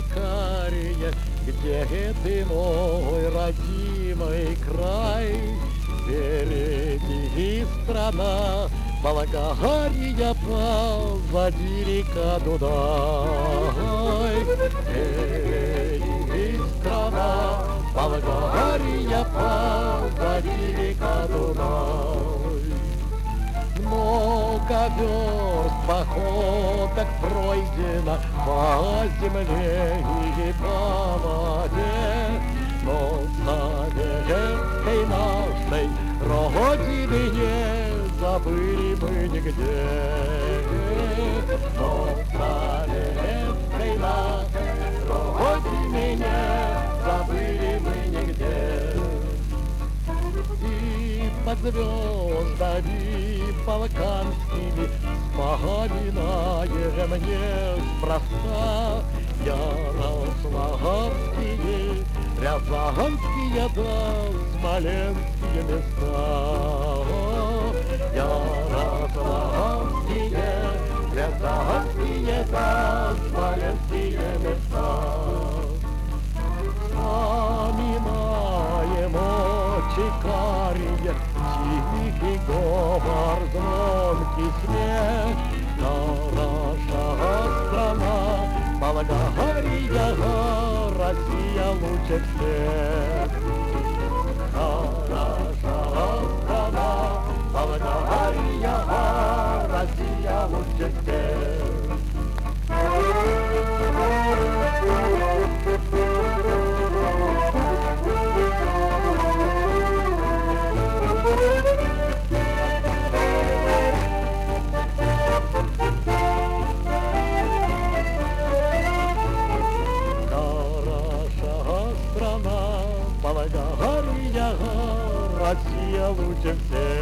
Чикария, где ты, мой родимый край? Впереди страна, Болгария, позади река Дунай. Впереди страна, Болгария, позади река Дунай. Много верст походок пройдено по земле и по воде, но советской нашей Родины не забыли мы нигде. Но советской нашей Родины не забыли мы нигде. И под звездами балканскими вспоминаем неспроста ярославские, рязанские да смоленские места. Ярославские, рязанские да смоленские места. Вспоминаем Чикария, тихий говор, звонкий смех. Хороша страна, Болгария, Россия лучше всех. Хороша страна, Болгария, Россия лучше всех. Болгария, Россия лучше всех.